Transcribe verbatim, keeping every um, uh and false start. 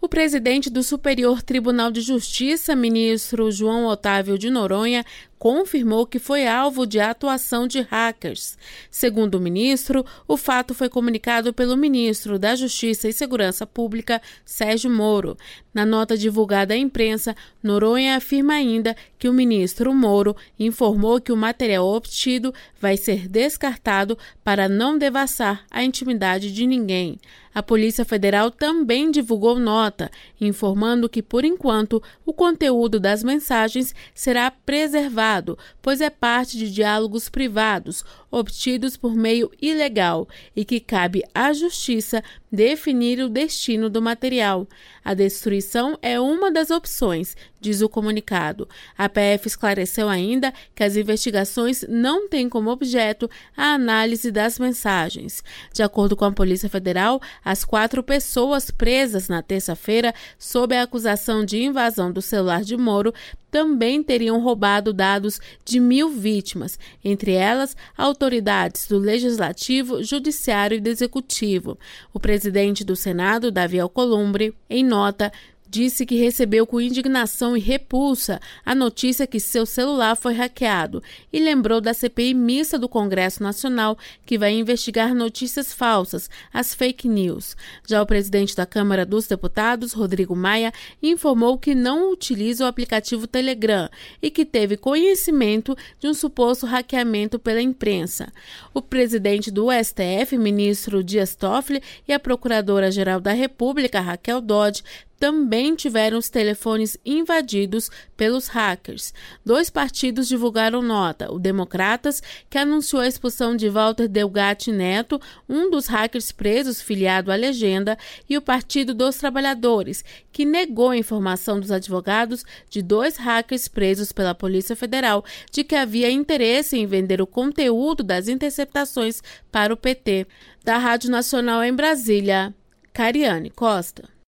presidente do Superior Tribunal de Justiça, ministro João Otávio de Noronha, confirmou que foi alvo de atuação de hackers. Segundo o ministro, o fato foi comunicado pelo ministro da Justiça e Segurança Pública, Sérgio Moro. Na nota divulgada à imprensa, Noronha afirma ainda que o ministro Moro informou que o material obtido vai ser descartado para não devassar a intimidade de ninguém. A Polícia Federal também divulgou nota, informando que, por enquanto, o conteúdo das mensagens será preservado, pois é parte de diálogos privados, obtidos por meio ilegal, e que cabe à Justiça definir o destino do material. A destruição é uma das opções, diz o comunicado. A P F esclareceu ainda que as investigações não têm como objeto a análise das mensagens. De acordo com a Polícia Federal, as quatro pessoas presas na terça-feira sob a acusação de invasão do celular de Moro também teriam roubado dados de mil vítimas, entre elas autoridades do Legislativo, Judiciário e do Executivo. O presidente do Senado, Davi Alcolumbre, em nota, disse que recebeu com indignação e repulsa a notícia que seu celular foi hackeado e lembrou da C P I mista do Congresso Nacional, que vai investigar notícias falsas, as fake news. Já o presidente da Câmara dos Deputados, Rodrigo Maia, informou que não utiliza o aplicativo Telegram e que teve conhecimento de um suposto hackeamento pela imprensa. O presidente do S T F, ministro Dias Toffoli, e a procuradora-geral da República, Raquel Dodge, também tiveram os telefones invadidos pelos hackers. Dois partidos divulgaram nota: o Democratas, que anunciou a expulsão de Walter Delgatti Neto, um dos hackers presos filiado à Legenda, e o Partido dos Trabalhadores, que negou a informação dos advogados de dois hackers presos pela Polícia Federal de que havia interesse em vender o conteúdo das interceptações para o P T. Da Rádio Nacional em Brasília, Cariane Costa.